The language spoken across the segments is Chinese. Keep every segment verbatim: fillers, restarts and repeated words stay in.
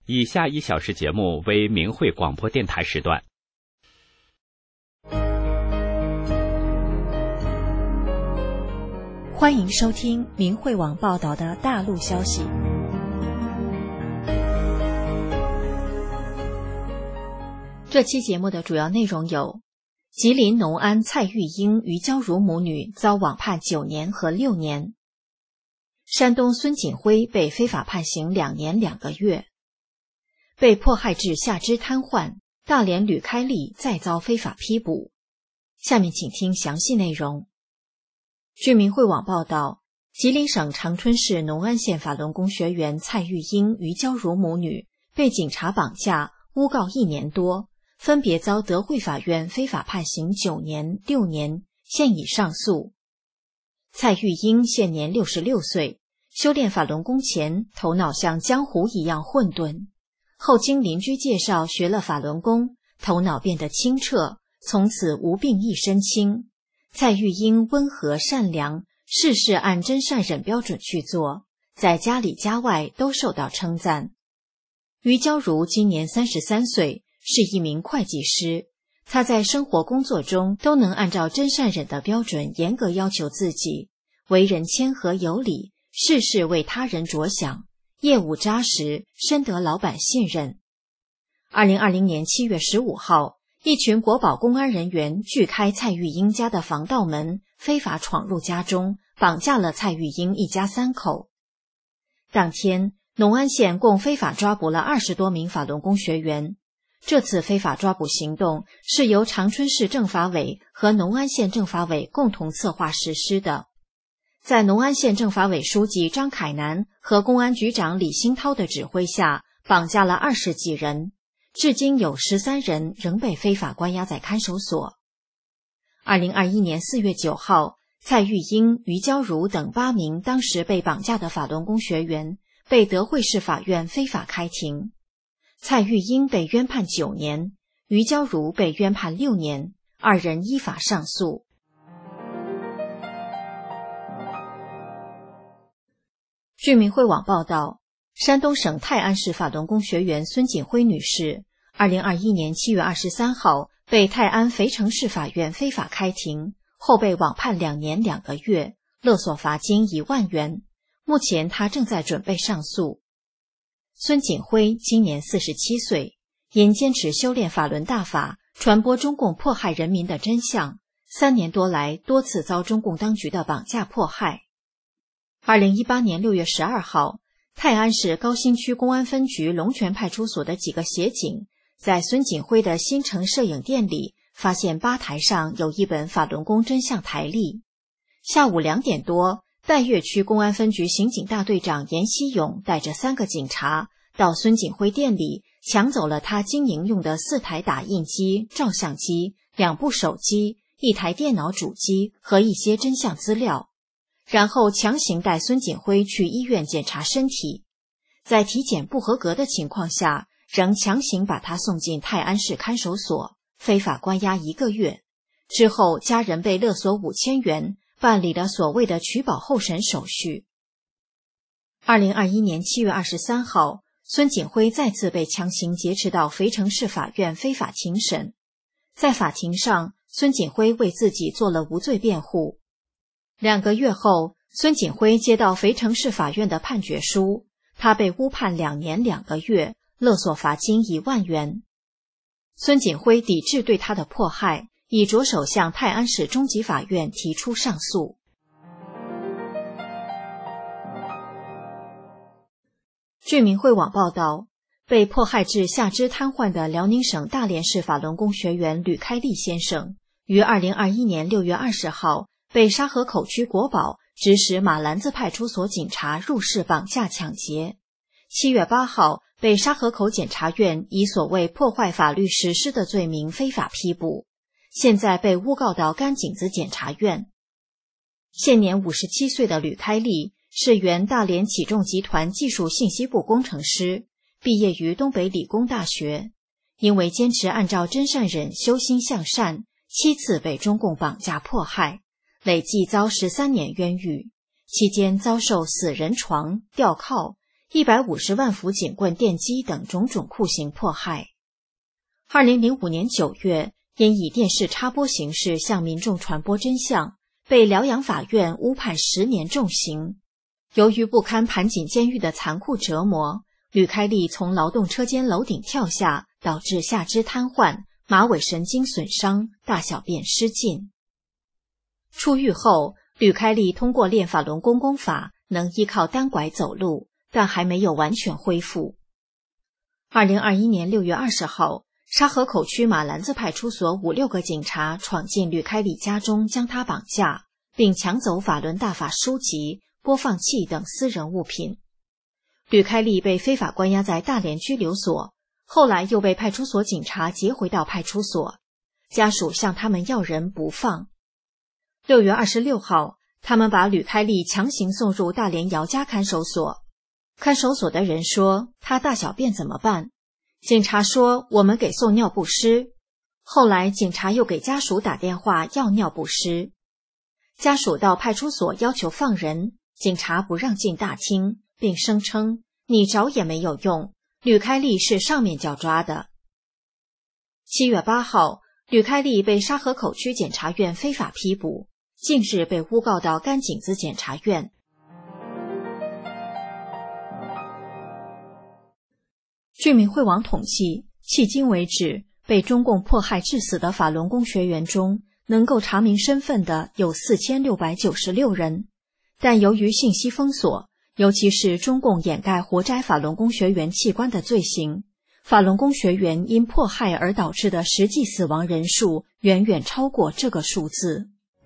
以下一小时节目为明慧广播电台时段。 欢迎收听明慧网报道的大陆消息。这期节目的主要内容有：吉林农安蔡玉英、于娇如母女遭网判九年和六年；山东孙锦辉被非法判刑两年两个月；被迫害至下肢瘫痪，大连吕开利再遭非法批捕。下面请听详细内容。据明慧网报道，吉林省长春市农安县法轮功学员蔡玉英、于娇如母女被警察绑架诬告一年多，分别遭德惠法院非法判刑九年、六年，现已上诉。蔡玉英现年六十六岁，修炼法轮功前头脑像浆糊一样混沌，后经邻居介绍学了法轮功，头脑变得清澈，从此无病一身轻。蔡玉英温和善良，事事按真善忍标准去做，在家里家外都受到称赞。于娇如今年三十三岁，是一名会计师，她在生活工作中都能按照真善忍的标准严格要求自己，为人谦和有礼，事事为他人着想，业务扎实，深得老板信任。二零二零年七月十五号，一群国保公安人员锯开蔡玉英家的防盗门，非法闯入家中，绑架了蔡玉英一家三口。当天，农安县共非法抓捕了二十多名法轮功学员。这次非法抓捕行动是由长春市政法委和农安县政法委共同策划实施的。在农安县政法委书记张凯南和公安局长李新涛的指挥下，绑架了二十几人。至今有十三人仍被非法关押在看守所。二零二一年四月九号，蔡玉英、于娇如等八名当时被绑架的法轮功学员被德惠市法院非法开庭。蔡玉英被冤判九年，于娇如被冤判六年，二人依法上诉。据明慧网报道，山东省泰安市法轮功学员孙锦辉女士，二零二一年七月二十三号被泰安肥城市法院非法开庭，后被网判两年两个月，勒索罚金一万元。目前她正在准备上诉。孙锦辉今年四十七岁，因坚持修炼法轮大法，传播中共迫害人民的真相，三年多来多次遭中共当局的绑架迫害。二零一八年六月十二号，泰安市高新区公安分局龙泉派出所的几个协警在孙锦辉的新城摄影店里发现吧台上有一本法轮功真相台历。下午两点多，岱岳区公安分局刑警大队长严希勇带着三个警察到孙锦辉店里，抢走了他经营用的四台打印机、照相机、两部手机、一台电脑主机和一些真相资料，然后强行带孙锦辉去医院检查身体。在体检不合格的情况下，仍强行把他送进泰安市看守所，非法关押一个月。之后家人被勒索五千元，办理了所谓的取保候审手续。二零二一年七月二十三号，孙锦辉再次被强行劫持到肥城市法院非法庭审。在法庭上，孙锦辉为自己做了无罪辩护。两个月后，孙锦辉接到肥城市法院的判决书，他被诬判两年两个月，勒索罚金一万元。孙锦辉抵制对他的迫害，已着手向泰安市中级法院提出上诉。据明慧网报道，被迫害至下肢瘫痪的辽宁省大连市法轮功学员吕开利先生，于二零二一年六月二十号被沙河口区国保指使马兰子派出所警察入室绑架抢劫。七月八号被沙河口检察院以所谓破坏法律实施的罪名非法批捕，现在被诬告到甘井子检察院。现年五十七岁的吕开利是原大连启众集团技术信息部工程师，毕业于东北理工大学。因为坚持按照真善忍修心向善，七次被中共绑架迫害，累计遭十三年冤狱，期间遭受死人床、吊铐， 一百五十万幅警棍、电击等种种酷刑迫害。二零零五年九月，因以电视插播形式向民众传播真相，被辽阳法院误判十年重刑。由于不堪盘锦监狱的残酷折磨，吕开利从劳动车间楼顶跳下，导致下肢瘫痪、马尾神经损伤、大小便失禁。出狱后，吕开利通过练法轮功功法，能依靠单拐走路，但还没有完全恢复。二零二一年六月二十号，沙河口区马兰子派出所五六个警察闯进吕开利家中，将他绑架，并抢走法轮大法书籍、播放器等私人物品。吕开利被非法关押在大连拘留所，后来又被派出所警察接回到派出所，家属向他们要人不放。六月二十六号，他们把吕开利强行送入大连姚家看守所。看守所的人说，他大小便怎么办？警察说，我们给送尿不湿。后来警察又给家属打电话要尿不湿。家属到派出所要求放人，警察不让进大厅，并声称你找也没有用，吕开利是上面叫抓的。七月八号，吕开利被沙河口区检察院非法批捕，近日被诬告到甘井子检察院。居民会网统计，迄今为止，被中共迫害致死的法轮功学员中，能够查明身份的有四千六百九十六人，但由于信息封锁，尤其是中共掩盖活摘法轮功学员器官的罪行，法轮功学员因迫害而导致的实际死亡人数远远超过这个数字。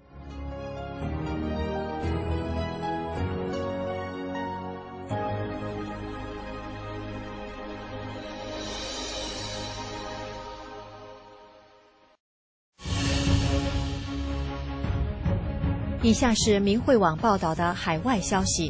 以下是明慧网报道的海外消息，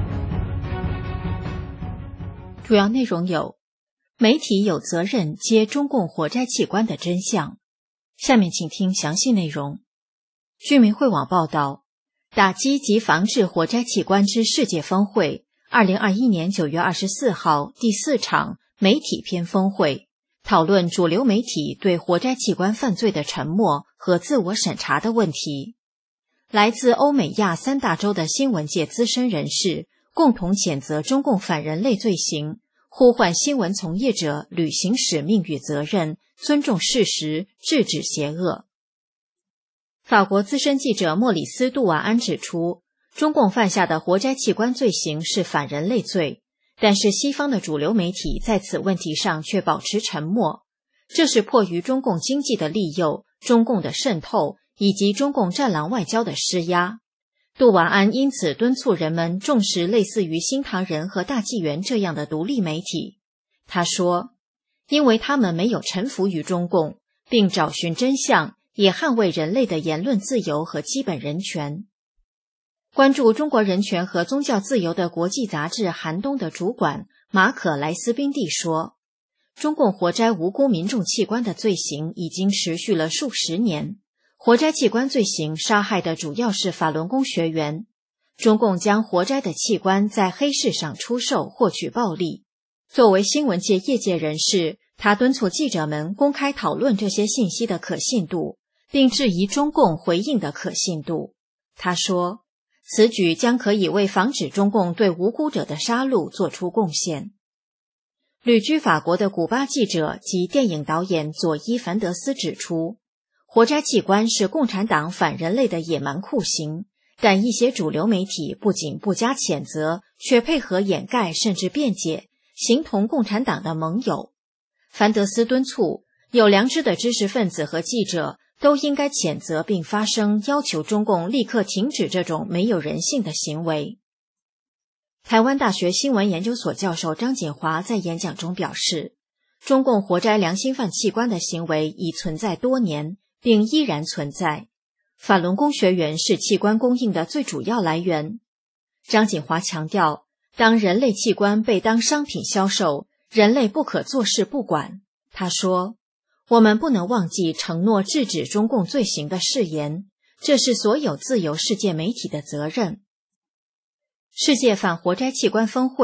主要内容有：媒体有责任揭中共活摘器官的真相。下面请听详细内容。据明慧网报道，打击及防治活摘器官之世界峰会二零二一年九月二十四号第四场媒体篇峰会，讨论主流媒体对活摘器官犯罪的沉默和自我审查的问题。来自欧美亚三大洲的新闻界资深人士共同谴责中共反人类罪行，呼唤新闻从业者履行使命与责任，尊重事实，制止邪恶。法国资深记者莫里斯·杜瓦安指出，中共犯下的活摘器官罪行是反人类罪，但是西方的主流媒体在此问题上却保持沉默，这是迫于中共经济的利诱、中共的渗透以及中共战狼外交的施压。杜瓦安因此敦促人们重视类似于新唐人和大纪元这样的独立媒体。他说，因为他们没有臣服于中共，并找寻真相，也捍卫人类的言论自由和基本人权。关注中国人权和宗教自由的国际杂志《寒冬》的主管马可莱斯宾蒂说，中共活摘无辜民众器官的罪行已经持续了数十年，活摘器官罪行杀害的主要是法轮功学员，中共将活摘的器官在黑市上出售，获取暴利。作为新闻界业界人士，他敦促记者们公开讨论这些信息的可信度，并质疑中共回应的可信度。他说，此举将可以为防止中共对无辜者的杀戮做出贡献。旅居法国的古巴记者及电影导演佐伊·凡德斯指出，活摘器官是共产党反人类的野蛮酷刑，但一些主流媒体不仅不加谴责，却配合掩盖甚至辩解，形同共产党的盟友。凡德斯敦促有良知的知识分子和记者都应该谴责并发声，要求中共立刻停止这种没有人性的行为。台湾大学新闻研究所教授张锦华在演讲中表示，中共活摘良心犯器官的行为已存在多年，并依然存在。法轮功学员是器官供应的最主要来源。张锦华强调，当人类器官被当商品销售，人类不可坐视不管。他说，我们不能忘记承诺制止中共罪行的誓言，这是所有自由世界媒体的责任。世界反活摘器官峰会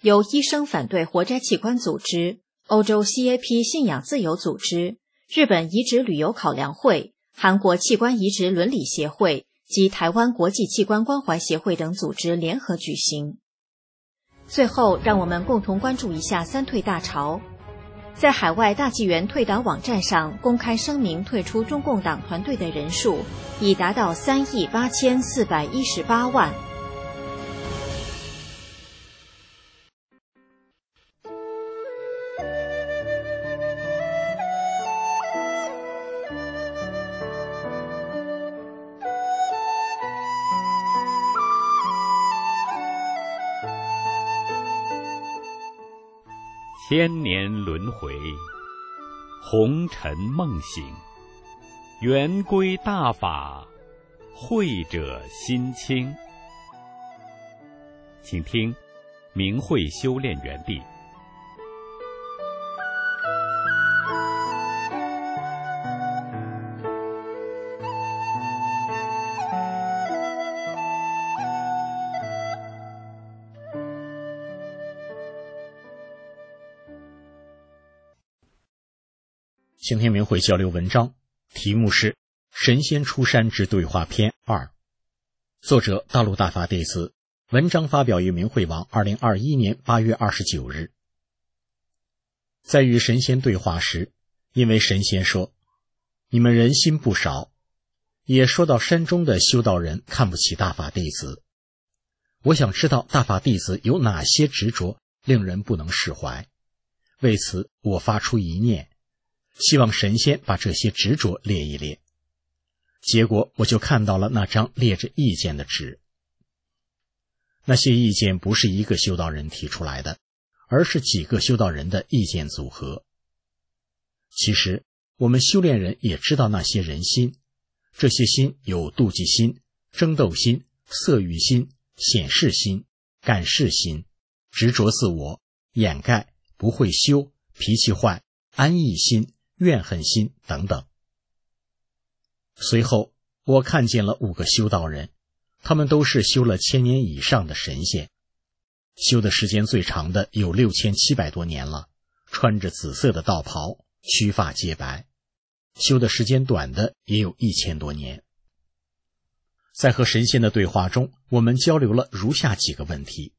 由医生反对活摘器官组织、欧洲 C A P 信仰自由组织、日本移植旅游考量会、韩国器官移植伦理协会及台湾国际器官关怀协会等组织联合举行。最后，让我们共同关注一下三退大潮。在海外大纪元退党网站上公开声明退出中共党团队的人数已达到三亿八千四百一十八万。 千年轮回，红尘梦醒，圆规大法，慧者心清。请听明慧修炼园地。 请听明慧交流文章，题目是《神仙出山之对话篇二》，作者大陆大法弟子，文章发表于明慧网二零二一年八月二十九日。在与神仙对话时，因为神仙说你们人心不少，也说到山中的修道人看不起大法弟子。我想知道大法弟子有哪些执着令人不能释怀，为此我发出一念，希望神仙把这些执着列一列。结果我就看到了那张列着意见的纸。那些意见不是一个修道人提出来的，而是几个修道人的意见组合。其实我们修炼人也知道那些人心，这些心有妒忌心、争斗心、色欲心、显示心、感示心、执着自我、掩盖、不会修、脾气坏、安逸心、怨恨心等等。随后我看见了五个修道人，他们都是修了千年以上的神仙，修的时间最长的有六千七百多年了，穿着紫色的道袍，须发皆白；修的时间短的也有一千多年。在和神仙的对话中，我们交流了如下几个问题：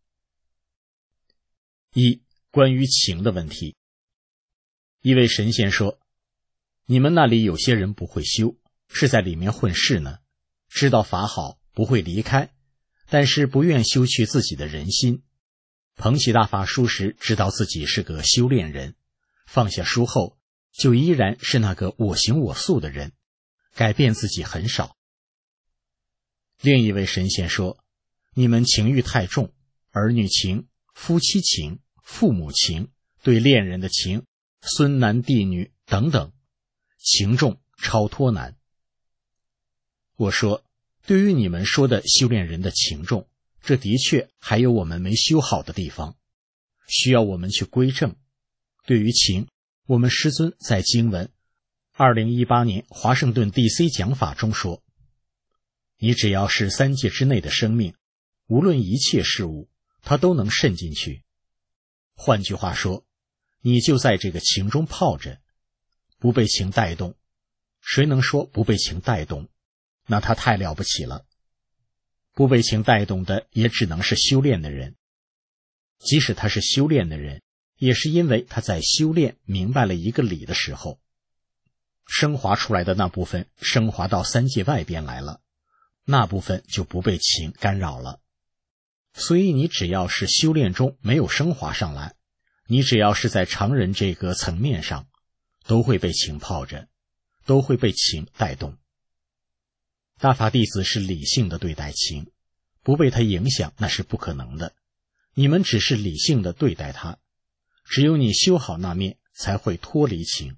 一、关于情的问题。一位神仙说，你们那里有些人不会修，是在里面混世呢，知道法好，不会离开，但是不愿修去自己的人心。捧起大法书时，知道自己是个修炼人，放下书后，就依然是那个我行我素的人，改变自己很少。另一位神仙说，你们情欲太重，儿女情、夫妻情、父母情、对恋人的情、孙男弟女等等，情重超脱难。我说，对于你们说的修炼人的情重，这的确还有我们没修好的地方，需要我们去归正。对于情，我们师尊在经文二零一八年华盛顿 D C 讲法中说，你只要是三界之内的生命，无论一切事物，它都能渗进去。换句话说，你就在这个情中泡着，不被情带动。谁能说不被情带动？那他太了不起了。不被情带动的也只能是修炼的人。即使他是修炼的人，也是因为他在修炼明白了一个理的时候，升华出来的那部分升华到三界外边来了，那部分就不被情干扰了。所以你只要是修炼中没有升华上来，你只要是在常人这个层面上，都会被情泡着，都会被情带动。大法弟子是理性的对待情，不被它影响那是不可能的。你们只是理性的对待它，只有你修好那面，才会脱离情。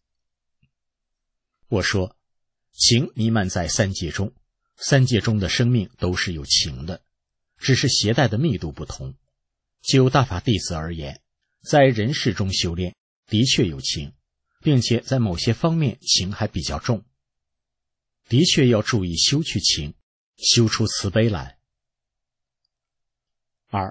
我说，情弥漫在三界中，三界中的生命都是有情的，只是携带的密度不同。就大法弟子而言，在人世中修炼的确有情，并且在某些方面情还比较重，的确要注意修去情，修出慈悲来。二、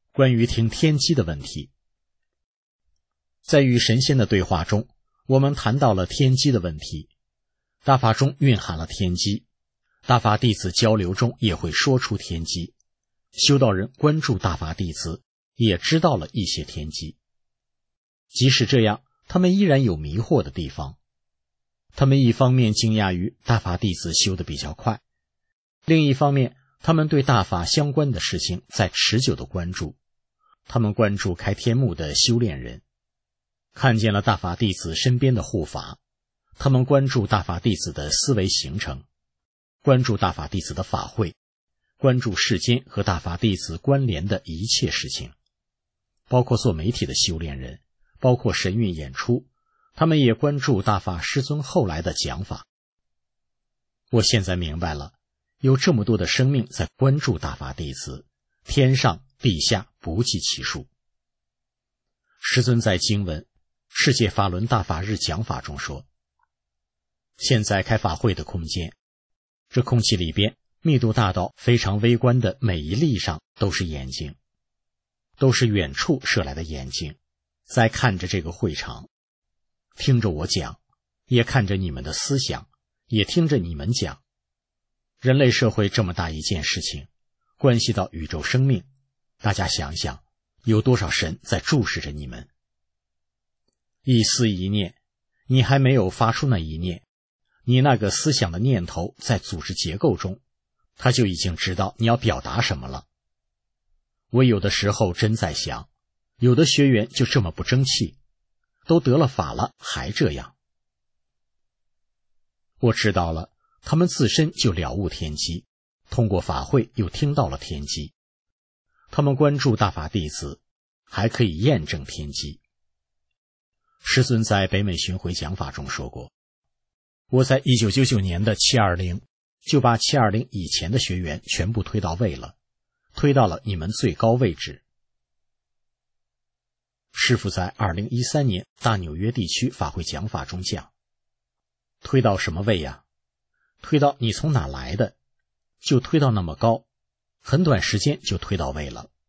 关于听天机的问题。在与神仙的对话中，我们谈到了天机的问题，大法中蕴含了天机，大法弟子交流中也会说出天机，修道人关注大法弟子，也知道了一些天机。即使这样，他们依然有迷惑的地方。他们一方面惊讶于大法弟子修得比较快，另一方面他们对大法相关的事情在持久的关注。他们关注开天目的修炼人，看见了大法弟子身边的护法，他们关注大法弟子的思维形成，关注大法弟子的法会，关注世间和大法弟子关联的一切事情，包括做媒体的修炼人，包括神韵演出，他们也关注大法师尊后来的讲法。我现在明白了，有这么多的生命在关注大法弟子，天上地下不计其数。师尊在经文《世界法轮大法日讲法》中说，现在开法会的空间，这空气里边密度大到非常微观的每一粒上都是眼睛，都是远处射来的眼睛，在看着这个会场，听着我讲，也看着你们的思想，也听着你们讲。人类社会这么大一件事情，关系到宇宙生命，大家想想，有多少神在注视着你们？一思一念，你还没有发出那一念，你那个思想的念头在组织结构中，他就已经知道你要表达什么了。我有的时候真在想，有的学员就这么不争气，都得了法了还这样。我知道了，他们自身就了悟天机，通过法会又听到了天机。他们关注大法弟子，还可以验证天机。师尊在北美巡回讲法中说过，我在一九九九年的七二零就把七二零以前的学员全部推到位了，推到了你们最高位置。师父在二零一三年大纽约地区法会讲法中讲，推到什么位呀？推到你从哪来的，就推到那么高，很短时间就推到位了。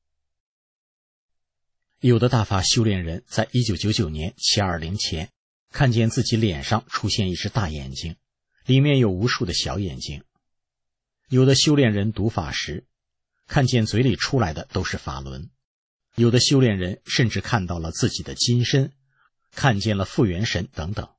有的大法修炼人在一九九九年七二零前看见自己脸上出现一只大眼睛，里面有无数的小眼睛。有的修炼人读法时看见嘴里出来的都是法轮，有的修炼人甚至看到了自己的金身，看见了复原神等等。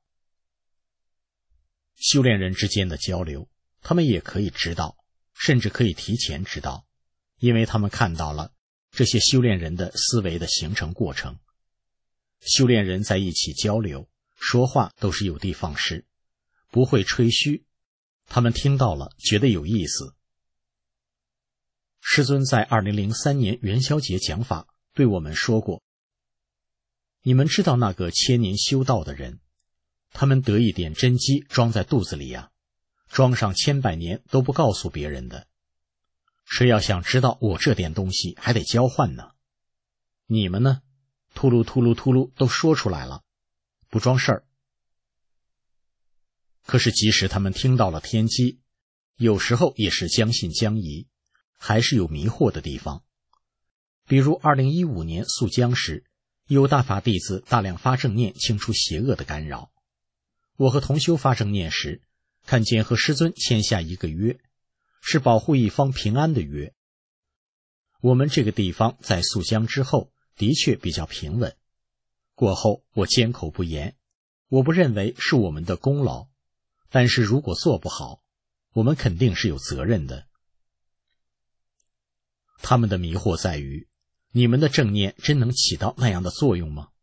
修炼人之间的交流，他们也可以知道，甚至可以提前知道，因为他们看到了这些修炼人的思维的形成过程。修炼人在一起交流说话都是有的放矢，不会吹嘘，他们听到了觉得有意思。师尊在二零零三年元宵节讲法对我们说过，你们知道那个千年修道的人，他们得一点真机装在肚子里呀、啊，装上千百年都不告诉别人的。谁要想知道我这点东西还得交换呢？你们呢？秃噜秃噜秃噜都说出来了，不装事儿。可是即使他们听到了天机，有时候也是将信将疑，还是有迷惑的地方。比如二零一五年肃江时，有大法弟子大量发正念清除邪恶的干扰。我和同修发正念时，看见和师尊签下一个约，是保护一方平安的约。我们这个地方在肃江之后的确比较平稳，过后我缄口不言，我不认为是我们的功劳，但是如果做不好，我们肯定是有责任的。他们的迷惑在于，你们的正念真能起到那样的作用吗？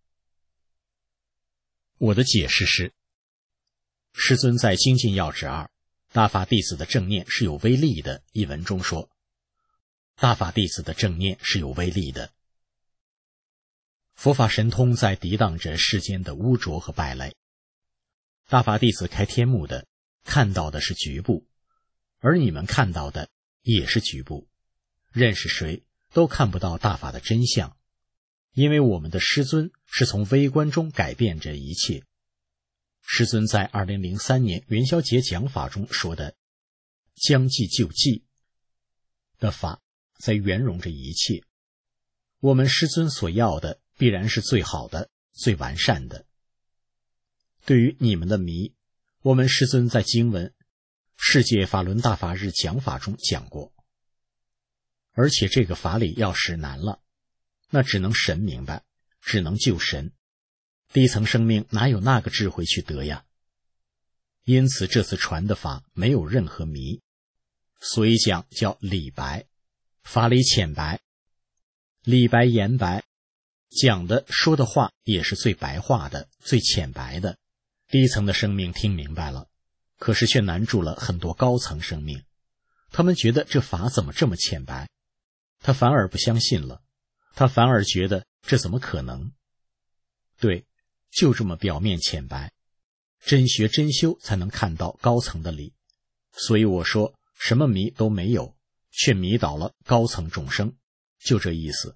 我的解释是，师尊在精进要旨二大法弟子的正念是有威力的一文中说，大法弟子的正念是有威力的。佛法神通在抵挡着世间的污浊和败类。大法弟子开天目的看到的是局部，而你们看到的也是局部，认识谁都看不到大法的真相，因为我们的师尊是从微观中改变着一切。师尊在二零零三年元宵节讲法中说的将计就计的法，在圆融着一切。 我们师尊所要的必然是最好的、最完善的。对于你们的迷，我们师尊在经文世界法轮大法日讲法中讲过，而且这个法理要是难了，那只能神明白，只能救神，低层生命哪有那个智慧去得呀？因此这次传的法没有任何迷，所以讲叫理白，法理浅白，理白言白，讲的说的话也是最白话的，最浅白的，低层的生命听明白了，可是却难住了很多高层生命，他们觉得这法怎么这么浅白，他反而不相信了，他反而觉得这怎么可能？对，就这么表面浅白，真学真修才能看到高层的理。所以我说什么迷都没有，却迷倒了高层众生，就这意思。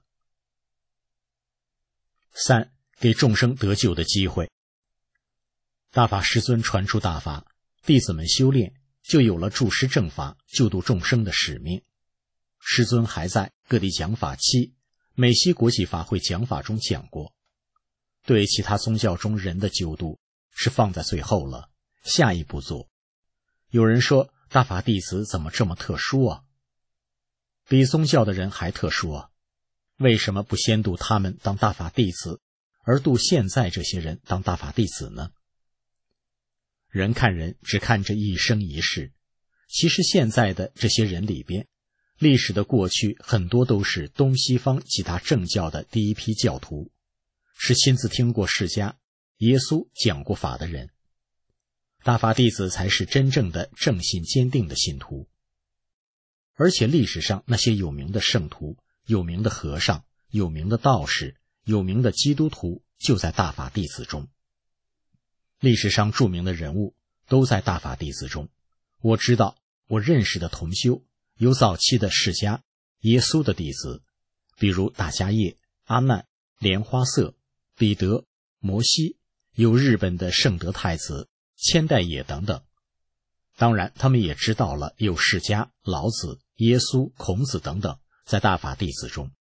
三，给众生得救的机会。大法师尊传出大法，弟子们修炼，就有了助师正法、救度众生的使命。师尊还在各地讲法期、美西国际法会讲法中讲过，对其他宗教中人的救度是放在最后了，下一步做。有人说大法弟子怎么这么特殊啊？比宗教的人还特殊啊？为什么不先度他们当大法弟子，而度现在这些人当大法弟子呢？人看人只看这一生一世，其实现在的这些人里边，历史的过去很多都是东西方几大正教的第一批教徒，是亲自听过释迦、耶稣讲过法的人。大法弟子才是真正的正信坚定的信徒。而且历史上那些有名的圣徒、有名的和尚、有名的道士、有名的基督徒就在大法弟子中。历史上著名的人物都在大法弟子中。我知道我认识的同修有早期的释迦、耶稣的弟子，比如大迦叶、阿难、莲花色、彼得、摩西，有日本的圣德太子、千代野等等。当然他们也知道了有释迦、老子、耶稣、孔子等等在大法弟子中。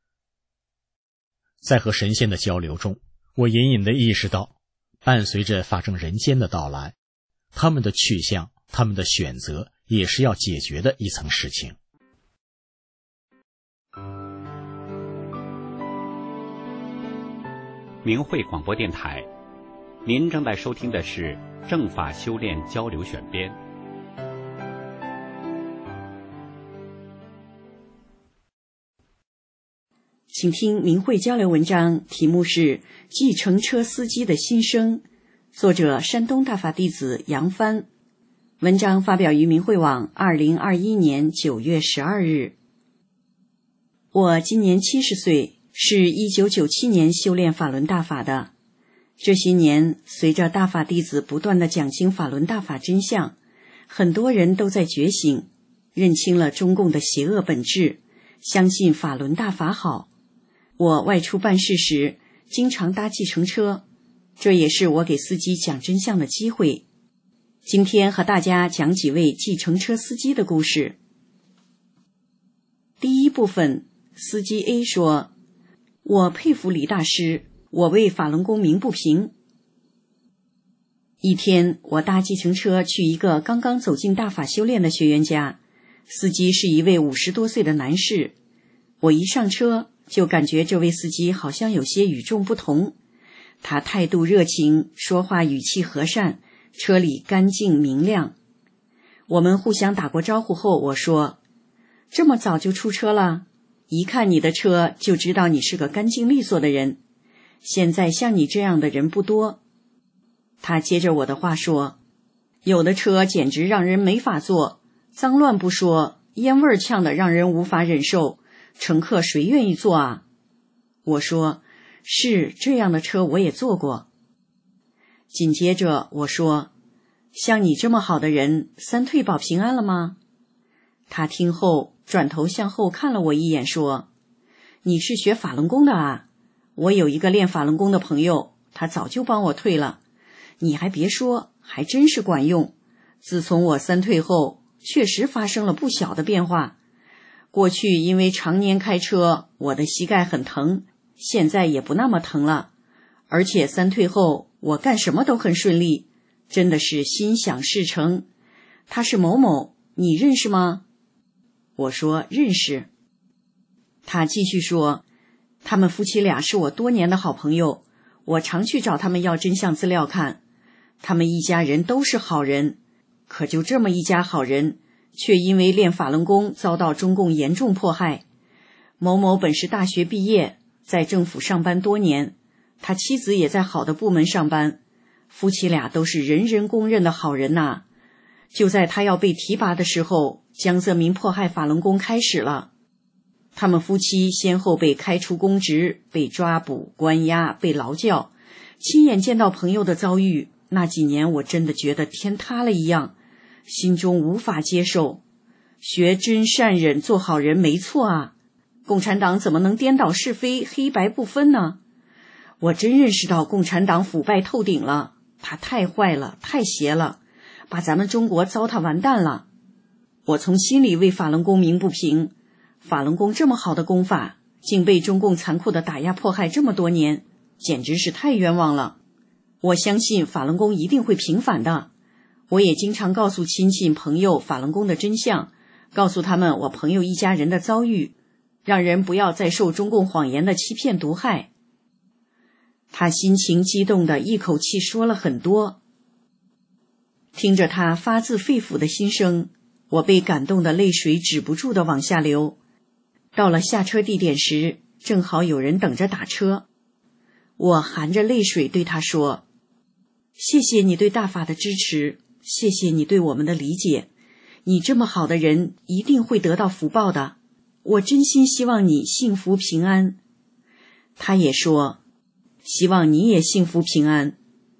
在和神仙的交流中，我隐隐地意识到，伴随着法正人间的到来，他们的去向、他们的选择也是要解决的一层事情。 明慧广播电台，您正在收听的是正法修炼交流选编。 请听明慧交流文章，题目是《计程车司机的心声》，作者山东大法弟子杨帆。文章发表于明慧网二零二一年九月十二日。我今年七十岁，是一九九七年修炼法轮大法的。这些年，随着大法弟子不断地讲清法轮大法真相，很多人都在觉醒，认清了中共的邪恶本质，相信法轮大法好。我外出办事时，经常搭计程车，这也是我给司机讲真相的机会。今天和大家讲几位计程车司机的故事。第一部分，司机 A 说：我佩服李大师，我为法轮功鸣不平。一天，我搭计程车去一个刚刚走进大法修炼的学员家，司机是一位五十多岁的男士。我一上车就感觉这位司机好像有些与众不同，他态度热情，说话语气和善，车里干净明亮。我们互相打过招呼后，我说：这么早就出车了？一看你的车就知道你是个干净利索的人，现在像你这样的人不多。他接着我的话说：有的车简直让人没法坐，脏乱不说，烟味呛得让人无法忍受，乘客谁愿意坐啊？我说：是，这样的车我也坐过。紧接着我说：像你这么好的人，三退保平安了吗？他听后转头向后看了我一眼，说：你是学法轮功的啊？我有一个练法轮功的朋友，他早就帮我退了。你还别说，还真是管用。自从我三退后，确实发生了不小的变化。 过去因为常年开车，我的膝盖很疼，现在也不那么疼了。而且三退后，我干什么都很顺利，真的是心想事成。他是某某，你认识吗？我说认识。他继续说，他们夫妻俩是我多年的好朋友，我常去找他们要真相资料看。他们一家人都是好人，可就这么一家好人，却因为练法轮功遭到中共严重迫害。某某本是大学毕业，在政府上班多年，他妻子也在好的部门上班，夫妻俩都是人人公认的好人呐、啊。就在他要被提拔的时候，江泽民迫害法轮功开始了。他们夫妻先后被开除公职，被抓捕、关押、被劳教，亲眼见到朋友的遭遇，那几年我真的觉得天塌了一样，心中无法接受。学真善忍做好人没错啊，共产党怎么能颠倒是非、黑白不分呢？我真认识到共产党腐败透顶了，他太坏了，太邪了，把咱们中国糟蹋完蛋了。我从心里为法轮功鸣不平，法轮功这么好的功法，竟被中共残酷的打压迫害这么多年，简直是太冤枉了。我相信法轮功一定会平反的。我也经常告诉亲戚朋友法轮功的真相，告诉他们我朋友一家人的遭遇，让人不要再受中共谎言的欺骗毒害。他心情激动地一口气说了很多，听着他发自肺腑的心声，我被感动的泪水止不住地往下流。到了下车地点时，正好有人等着打车，我含着泪水对他说，谢谢你对大法的支持，谢谢你对我们的理解，你这么好的人一定会得到福报的，我真心希望你幸福平安。他也说，希望你也幸福平安。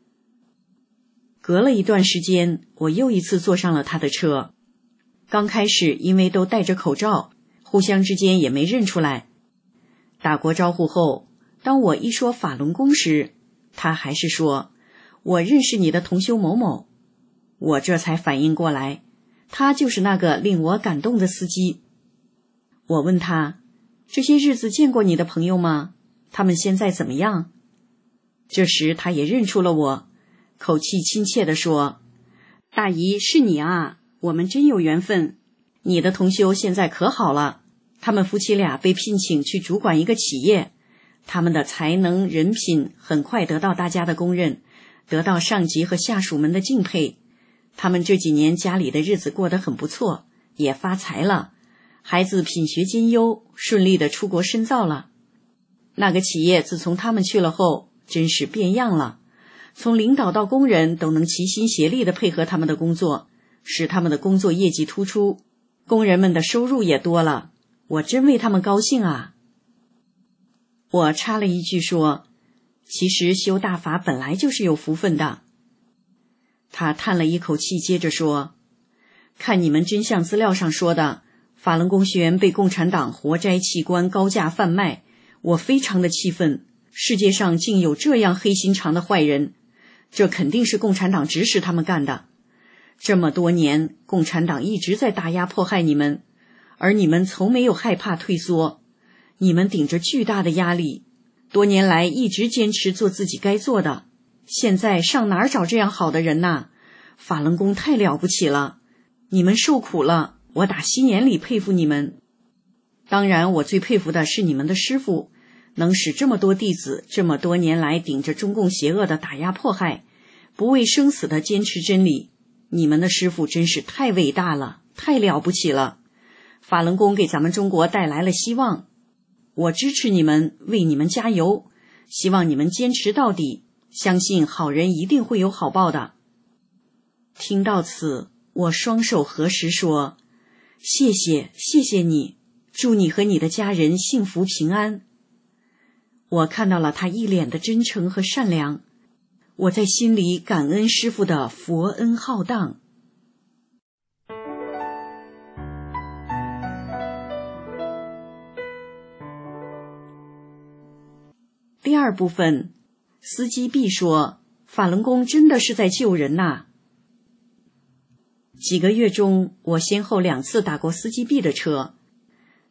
隔了一段时间，我又一次坐上了他的车。刚开始因为都戴着口罩，互相之间也没认出来。打过招呼后，当我一说法轮功时，他还是说，我认识你的同修某某。我这才反应过来，他就是那个令我感动的司机。我问他，这些日子见过你的朋友吗？他们现在怎么样？这时他也认出了我，口气亲切地说，大姨，是你啊，我们真有缘分，你的同修现在可好了，他们夫妻俩被聘请去主管一个企业，他们的才能人品很快得到大家的公认，得到上级和下属们的敬佩。他们这几年家里的日子过得很不错，也发财了，孩子品学兼优，顺利的出国深造了。那个企业自从他们去了后，真是变样了，从领导到工人都能齐心协力地配合他们的工作，使他们的工作业绩突出，工人们的收入也多了，我真为他们高兴啊。我插了一句说，其实修大法本来就是有福分的。他叹了一口气，接着说，看你们真相资料上说的，法轮功学员被共产党活摘器官高价贩卖，我非常的气愤，世界上竟有这样黑心肠的坏人，这肯定是共产党指使他们干的。这么多年，共产党一直在打压迫害你们，而你们从没有害怕退缩，你们顶着巨大的压力，多年来一直坚持做自己该做的，现在上哪儿找这样好的人呐？法轮功太了不起了，你们受苦了，我打心眼里佩服你们。当然，我最佩服的是你们的师父，能使这么多弟子这么多年来顶着中共邪恶的打压迫害，不畏生死的坚持真理，你们的师父真是太伟大了，太了不起了。法轮功给咱们中国带来了希望，我支持你们，为你们加油，希望你们坚持到底，相信好人一定会有好报的。听到此，我双手合十说，谢谢，谢谢你，祝你和你的家人幸福平安。我看到了他一脸的真诚和善良，我在心里感恩师父的佛恩浩荡。第二部分，司机 B 说，法轮功真的是在救人呐。几个月中，我先后两次打过司机 B 的车，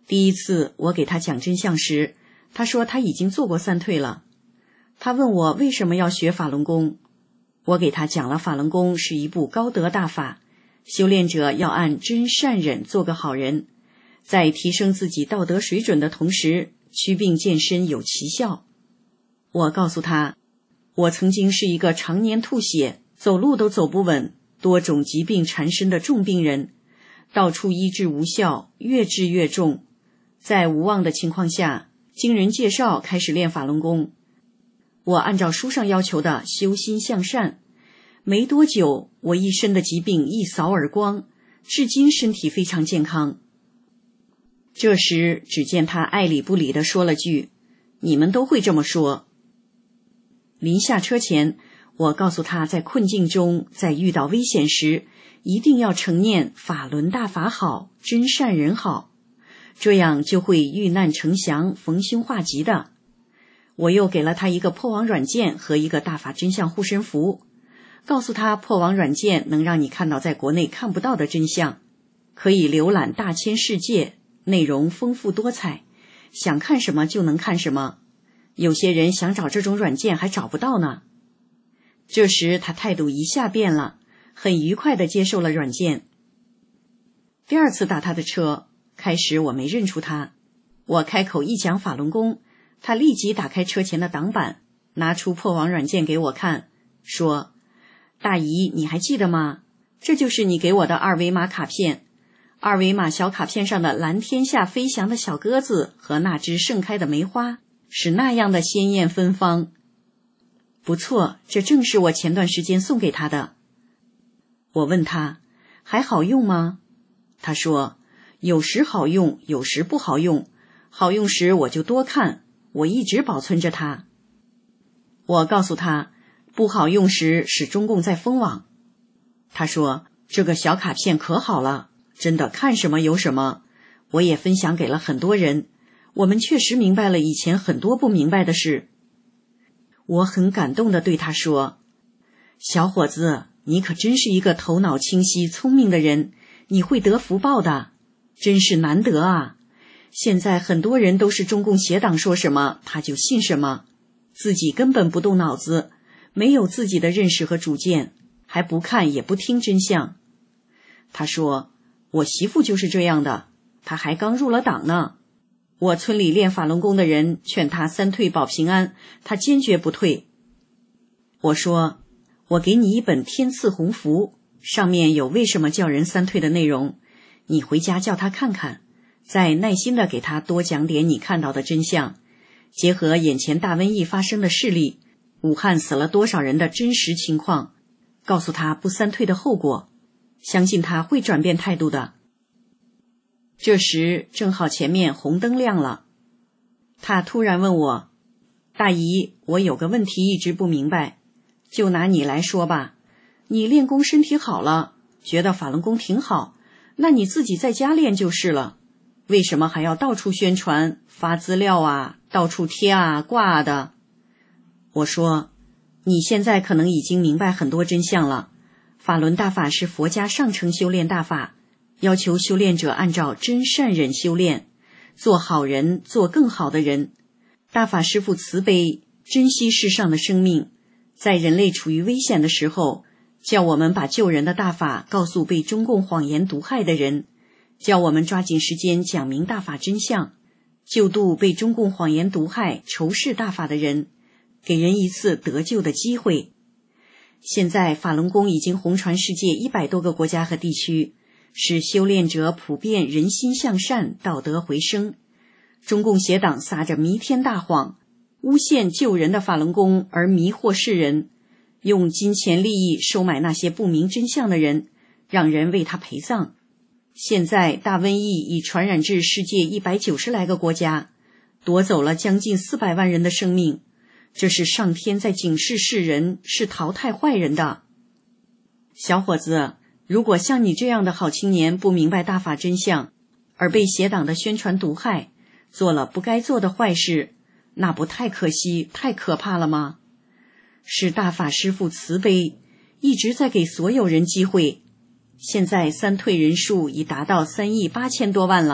第一次我给他讲真相时，他说他已经做过三退了。他问我为什么要学法轮功，我给他讲了法轮功是一部高德大法，修炼者要按真善忍做个好人，在提升自己道德水准的同时，祛病健身有奇效。我告诉他，我曾经是一个常年吐血，走路都走不稳，多种疾病缠身的重病人，到处医治无效，越治越重。在无望的情况下，经人介绍开始练法轮功。我按照书上要求的修心向善，没多久，我一身的疾病一扫而光，至今身体非常健康。这时，只见他爱理不理地说了句：“你们都会这么说。”临下车前，我告诉他，在困境中，在遇到危险时，一定要承念法轮大法好，真善人好，这样就会遇难成祥，逢凶化吉的。我又给了他一个破网软件和一个大法真相护身符，告诉他破网软件能让你看到在国内看不到的真相，可以浏览大千世界，内容丰富多彩，想看什么就能看什么。有些人想找这种软件还找不到呢。这时他态度一下变了，很愉快地接受了软件。第二次打他的车，开始我没认出他，我开口一讲法轮功，他立即打开车前的挡板，拿出破网软件给我看，说：“大姨，你还记得吗？这就是你给我的二维码卡片。二维码小卡片上的蓝天下飞翔的小鸽子和那只盛开的梅花，是那样的鲜艳芬芳。不错，这正是我前段时间送给他的。”我问他：“还好用吗？”他说：“有时好用，有时不好用。好用时我就多看，我一直保存着它。”我告诉他，不好用时是中共在封网。他说：“这个小卡片可好了，真的看什么有什么。”我也分享给了很多人，我们确实明白了以前很多不明白的事。我很感动地对他说：“小伙子，你可真是一个头脑清晰、聪明的人，你会得福报的，真是难得啊！现在很多人都是中共邪党说什么他就信什么，自己根本不动脑子，没有自己的认识和主见，还不看也不听真相。”他说：“我媳妇就是这样的，她还刚入了党呢。我村里练法轮功的人劝她三退保平安，她坚决不退。”我说：“我给你一本天赐鸿符，上面有为什么叫人三退的内容，你回家叫她看看，再耐心地给她多讲点你看到的真相，结合眼前大瘟疫发生的事例，武汉死了多少人的真实情况，告诉她不三退的后果，相信她会转变态度的。”这时正好前面红灯亮了，他突然问我：“大姨，我有个问题一直不明白，就拿你来说吧，你练功身体好了，觉得法轮功挺好，那你自己在家练就是了，为什么还要到处宣传，发资料啊，到处贴啊挂啊的？”我说：“你现在可能已经明白很多真相了，法轮大法是佛家上乘修炼大法，要求修炼者按照真善忍修炼，做好人，做更好的人。大法师父慈悲，珍惜世上的生命，在人类处于危险的时候，叫我们把救人的大法告诉被中共谎言毒害的人，叫我们抓紧时间讲明大法真相，救度被中共谎言毒害、仇视大法的人，给人一次得救的机会。现在法轮功已经红传世界一百多个国家和地区，使修炼者普遍人心向善，道德回升。中共邪党撒着弥天大谎，诬陷救人的法轮功而迷惑世人，用金钱利益收买那些不明真相的人，让人为他陪葬。现在大瘟疫已传染至世界一百九十来个国家，夺走了将近四百万人的生命，这是上天在警示世人，是淘汰坏人的。小伙子，如果像你这样的好青年不明白大法真相，而被邪党的宣传毒害，做了不该做的坏事，那不太可惜，太可怕了吗？是大法师父慈悲，一直在给所有人机会。现在三退人数已达到三亿八千多万了，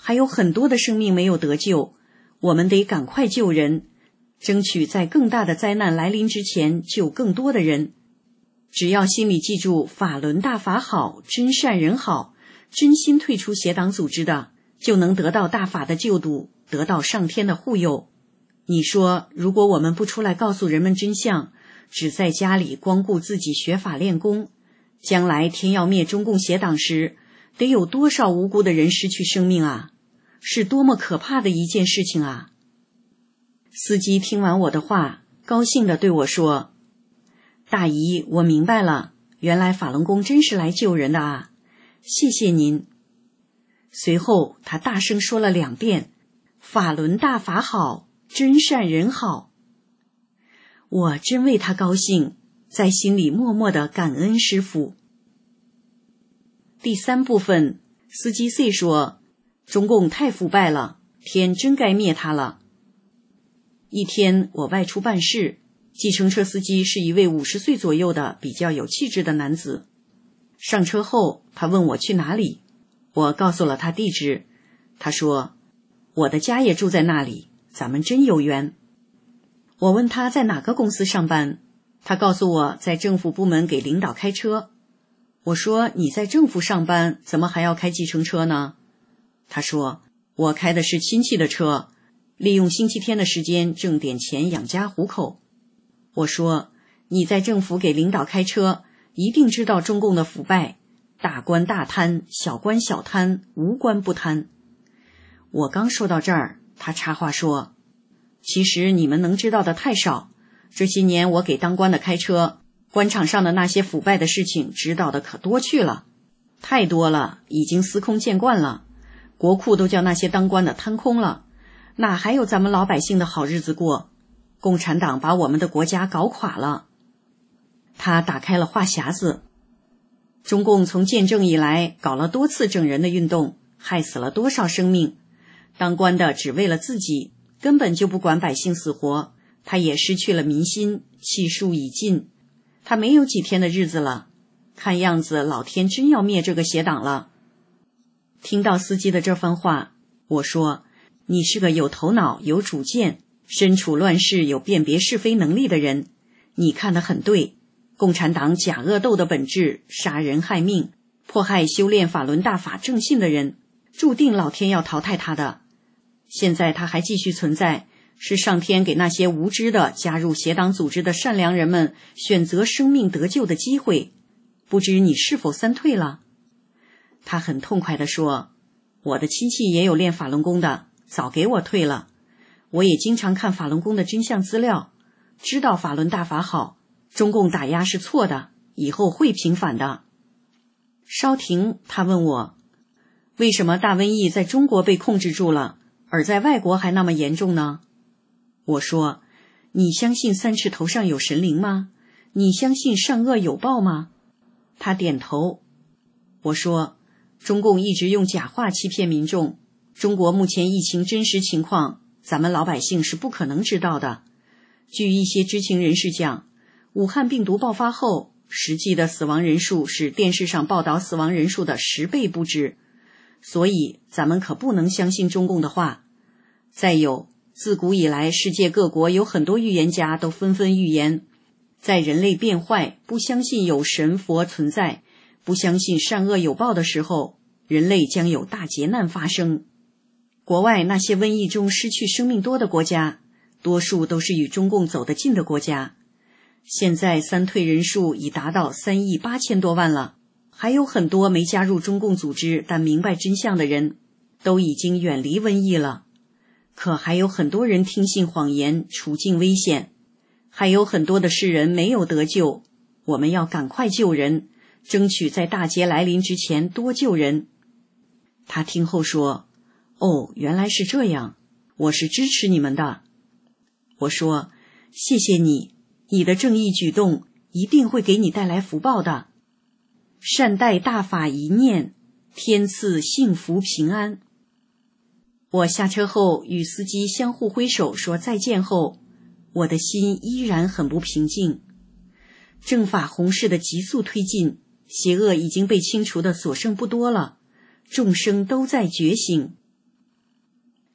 还有很多的生命没有得救，我们得赶快救人，争取在更大的灾难来临之前救更多的人。只要心里记住法轮大法好，真善人好，真心退出邪党组织的，就能得到大法的救度，得到上天的护佑。你说，如果我们不出来告诉人们真相，只在家里光顾自己学法练功，将来天要灭中共邪党时，得有多少无辜的人失去生命啊？是多么可怕的一件事情啊！司机听完我的话，高兴地对我说：大姨，我明白了，原来法轮功真是来救人的啊，谢谢您。随后他大声说了两遍：法轮大法好，真善人好。我真为他高兴，在心里默默地感恩师父。第三部分，司机 C 说，中共太腐败了，天真该灭他了。一天我外出办事，计程车司机是一位五十岁左右的比较有气质的男子。上车后，他问我去哪里，我告诉了他地址。他说，我的家也住在那里，咱们真有缘。我问他在哪个公司上班，他告诉我在政府部门给领导开车。我说，你在政府上班，怎么还要开计程车呢？他说，我开的是亲戚的车，利用星期天的时间挣点钱养家糊口。我说，你在政府给领导开车，一定知道中共的腐败，大官大贪，小官小贪，无官不贪。我刚说到这儿，他插话说，其实你们能知道的太少，这些年我给当官的开车，官场上的那些腐败的事情知道的可多去了，太多了，已经司空见惯了，国库都叫那些当官的贪空了，哪还有咱们老百姓的好日子过？共产党把我们的国家搞垮了。他打开了话匣子，中共从建政以来搞了多次整人的运动，害死了多少生命，当官的只为了自己，根本就不管百姓死活，他也失去了民心，气数已尽，他没有几天的日子了，看样子老天真要灭这个邪党了。听到司机的这番话，我说，你是个有头脑有主见，身处乱世有辨别是非能力的人，你看得很对，共产党假恶斗的本质，杀人害命，迫害修炼法轮大法正信的人，注定老天要淘汰他的。现在他还继续存在，是上天给那些无知的加入邪党组织的善良人们选择生命得救的机会，不知你是否三退了？他很痛快地说，我的亲戚也有练法轮功的，早给我退了，我也经常看法轮功的真相资料，知道法轮大法好，中共打压是错的，以后会平反的。稍停，他问我，为什么大瘟疫在中国被控制住了，而在外国还那么严重呢？我说，你相信三尺头上有神灵吗？你相信善恶有报吗？他点头。我说，中共一直用假话欺骗民众，中国目前疫情真实情况，咱们老百姓是不可能知道的。据一些知情人士讲，武汉病毒爆发后，实际的死亡人数是电视上报道死亡人数的十倍不止，所以咱们可不能相信中共的话。再有，自古以来世界各国有很多预言家都纷纷预言，在人类变坏，不相信有神佛存在，不相信善恶有报的时候，人类将有大劫难发生。国外那些瘟疫中失去生命多的国家，多数都是与中共走得近的国家。现在三退人数已达到三亿八千多万了，还有很多没加入中共组织但明白真相的人，都已经远离瘟疫了。可还有很多人听信谎言，处境危险，还有很多的世人没有得救，我们要赶快救人，争取在大劫来临之前多救人。他听后说，哦，原来是这样，我是支持你们的。我说，谢谢你，你的正义举动一定会给你带来福报的。善待大法一念，天赐幸福平安。我下车后与司机相互挥手说再见后，我的心依然很不平静。正法弘誓的急速推进，邪恶已经被清除的所剩不多了，众生都在觉醒，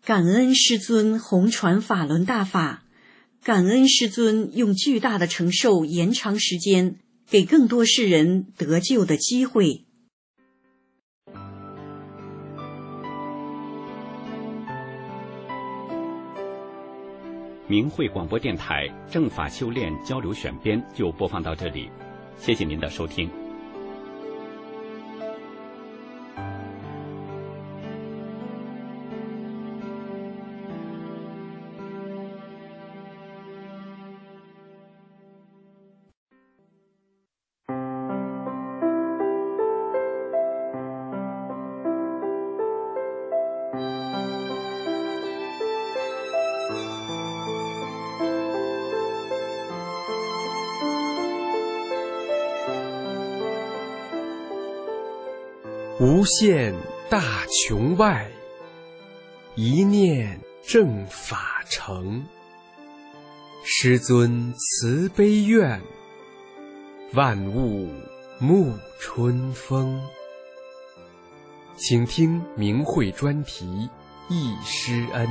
感恩师尊弘传法轮大法，感恩师尊用巨大的承受延长时间，给更多世人得救的机会。 明慧广播电台正法修炼交流选编就播放到这里，谢谢您的收听。 无限大穹外，一念正法成。师尊慈悲愿，万物沐春风。请听明慧专题忆师恩。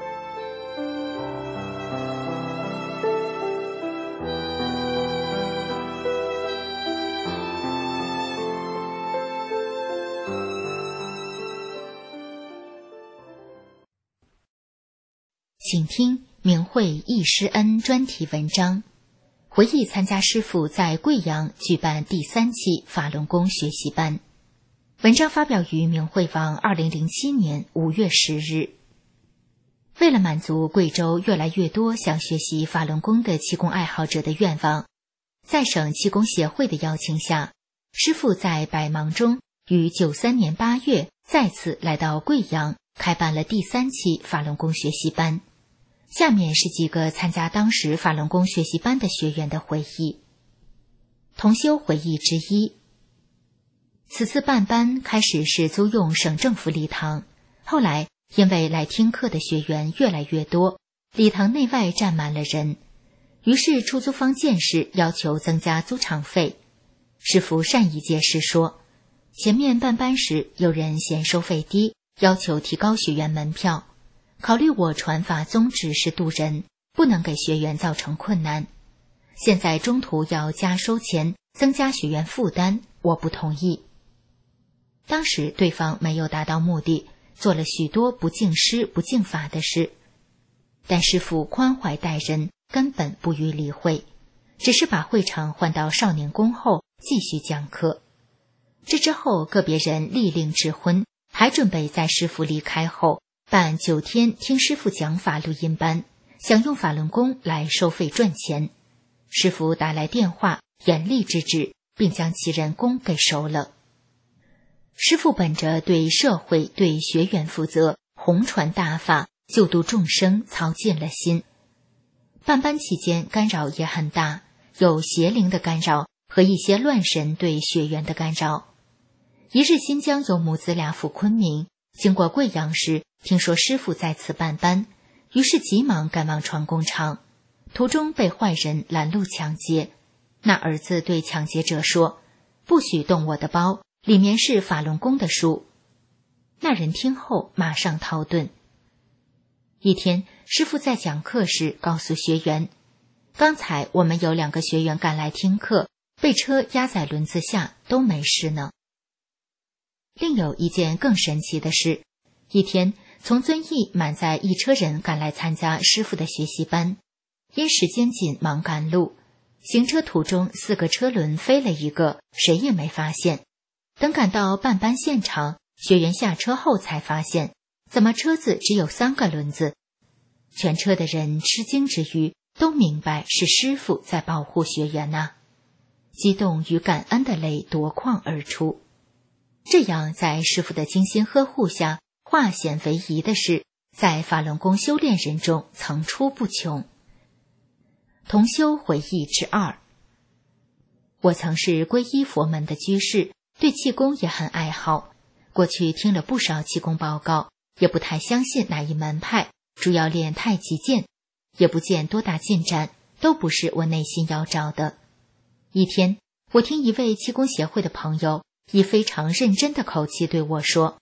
请听明慧忆师恩专题文章，回忆参加师父在贵阳举办第三期法轮功学习班。文章发表于明慧网二零零七年五月十日。为了满足贵州越来越多想学习法轮功的气功爱好者的愿望，在省气功协会的邀请下，师父在百忙中于九三年八月再次来到贵阳，开办了第三期法轮功学习班。下面是几个参加当时法轮功学习班的学员的回忆。同修回忆之一：此次办班开始是租用省政府礼堂，后来因为来听课的学员越来越多，礼堂内外站满了人，于是出租方建市要求增加租场费。师父善意解释说，前面办班时有人嫌收费低，要求提高学员门票。考虑我传法宗旨是度人，不能给学员造成困难。现在中途要加收钱，增加学员负担，我不同意。当时对方没有达到目的，做了许多不敬师不敬法的事，但师父宽怀待人，根本不予理会，只是把会场换到少年宫后继续讲课。这之后个别人立令智昏，还准备在师父离开后办九天听师父讲法录音班，想用法轮功来收费赚钱。师父打来电话，严厉制止，并将其人工给收了。师父本着对社会对学员负责，弘传大法，救度众生，操尽了心。办班期间干扰也很大，有邪灵的干扰和一些乱神对学员的干扰。一日新疆有母子俩赴昆明，经过贵阳时听说师父在此办班，于是急忙赶往传功场，途中被坏人拦路抢劫。那儿子对抢劫者说，不许动我的包，里面是法轮功的书。那人听后马上逃遁。一天，师父在讲课时告诉学员，刚才我们有两个学员赶来听课，被车压在轮子下，都没事呢。另有一件更神奇的事，一天从遵义满载一车人赶来参加师父的学习班，因时间紧忙赶路，行车途中四个车轮飞了一个，谁也没发现。等赶到办班现场，学员下车后才发现，怎么车子只有三个轮子？全车的人吃惊之余，都明白是师父在保护学员啊，激动与感恩的泪夺眶而出。这样在师父的精心呵护下化险为夷的事，在法轮功修炼人中层出不穷。同修回忆之二：我曾是皈依佛门的居士，对气功也很爱好，过去听了不少气功报告，也不太相信哪一门派，主要练太极剑，也不见多大进展，都不是我内心要找的。一天，我听一位气功协会的朋友以非常认真的口气对我说，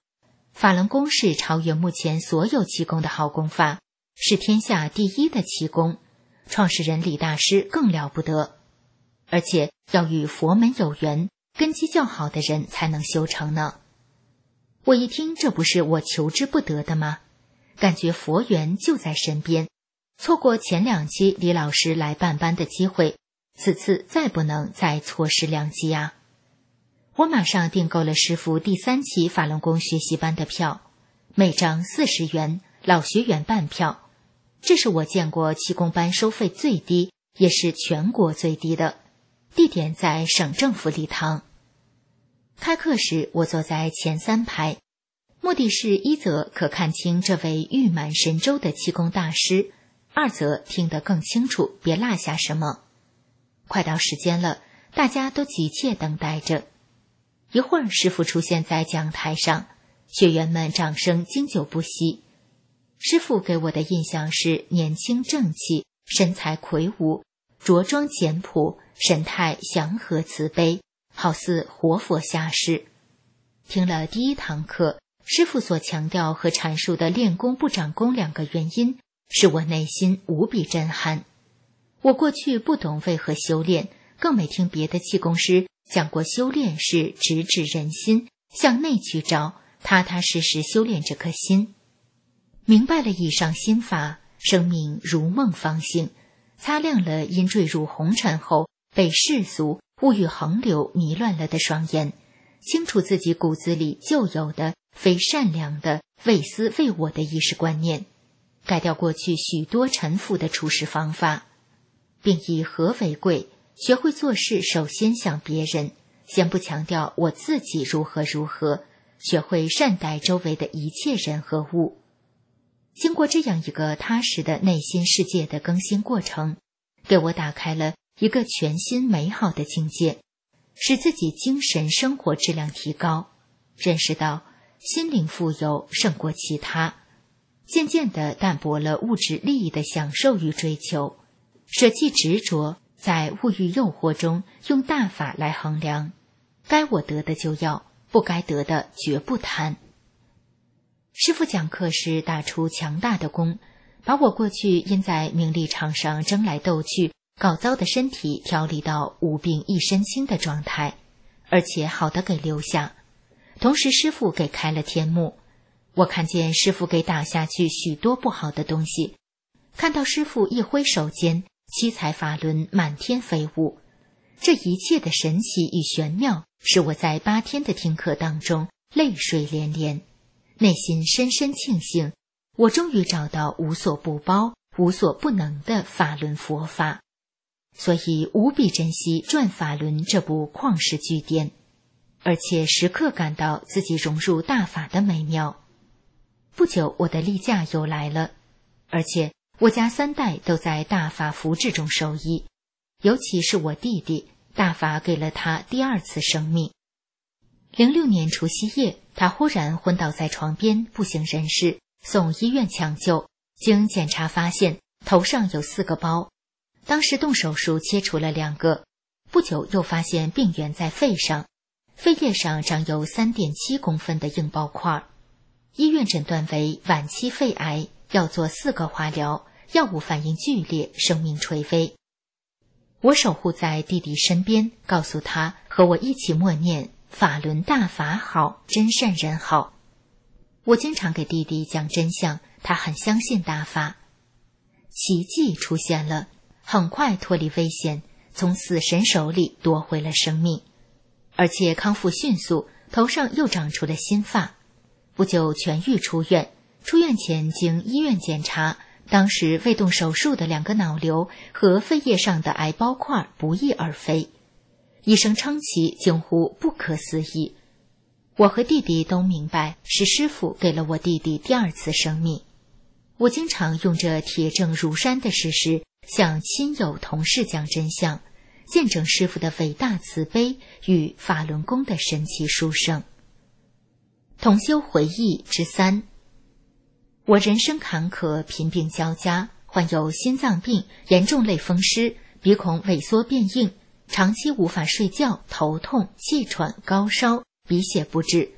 法轮功是超越目前所有气功的好功法，是天下第一的气功，创始人李大师更了不得，而且要与佛门有缘，根基较好的人才能修成呢。我一听，这不是我求之不得的吗？感觉佛缘就在身边，错过前两期李老师来办班的机会，此次再不能再错失良机啊！我马上订购了师父第三期法轮功学习班的票，每张四十元，老学员半票。这是我见过气功班收费最低，也是全国最低的。地点在省政府礼堂。开课时，我坐在前三排，目的是一则可看清这位誉满神州的气功大师，二则听得更清楚，别落下什么。快到时间了，大家都急切等待着。一会儿，师父出现在讲台上，学员们掌声经久不息。师父给我的印象是年轻正气，身材魁梧，着装简朴，神态祥和慈悲，好似活佛下世。听了第一堂课，师父所强调和阐述的练功不长功两个原因，使我内心无比震撼。我过去不懂为何修炼，更没听别的气功师讲过修炼是直指人心，向内去找，踏踏实实修炼这颗心。明白了以上心法，生命如梦方醒，擦亮了因坠入红尘后被世俗物欲横流迷乱了的双眼，清楚自己骨子里就有的非善良的为私为我的意识观念，改掉过去许多陈腐的处事方法，并以和为贵，学会做事首先想别人，先不强调我自己如何如何，学会善待周围的一切人和物。经过这样一个踏实的内心世界的更新过程，给我打开了一个全新美好的境界，使自己精神生活质量提高，认识到心灵富有胜过其他，渐渐地淡薄了物质利益的享受与追求，舍弃执着，在物欲诱惑中用大法来衡量，该我得的就要，不该得的绝不贪。师父讲课时打出强大的功，把我过去因在名利场上争来斗去搞糟的身体调理到无病一身轻的状态，而且好的给留下。同时师父给开了天目，我看见师父给打下去许多不好的东西，看到师父一挥手间，七彩法轮满天飞舞，这一切的神奇与玄妙，使我在八天的听课当中泪水连连，内心深深庆幸，我终于找到无所不包、无所不能的法轮佛法，所以无比珍惜《转法轮》这部旷世巨典，而且时刻感到自己融入大法的美妙。不久，我的例假又来了，而且我家三代都在大法福祉中受益，尤其是我弟弟，大法给了他第二次生命。零六年除夕夜，他忽然昏倒在床边，不省人事，送医院抢救，经检查发现头上有四个包，当时动手术切除了两个，不久又发现病源在肺上，肺叶上长有 三点七公分的硬包块，医院诊断为晚期肺癌，要做四个化疗，药物反应剧烈，生命垂危。我守护在弟弟身边，告诉他和我一起默念法轮大法好，真善人好。我经常给弟弟讲真相，他很相信大法。奇迹出现了，很快脱离危险，从死神手里夺回了生命，而且康复迅速，头上又长出了新发。不久痊愈出院，出院前经医院检查，当时未动手术的两个脑瘤和肺叶上的癌包块不翼而飞，医生称其惊呼不可思议。我和弟弟都明白，是师父给了我弟弟第二次生命。我经常用这铁证如山的事实，向亲友同事讲真相，见证师父的伟大慈悲与法轮功的神奇殊胜。同修回忆之三，我人生坎坷，贫病交加，患有心脏病、严重类风湿、鼻孔萎缩变硬，长期无法睡觉，头痛、气喘、高烧，鼻血不止。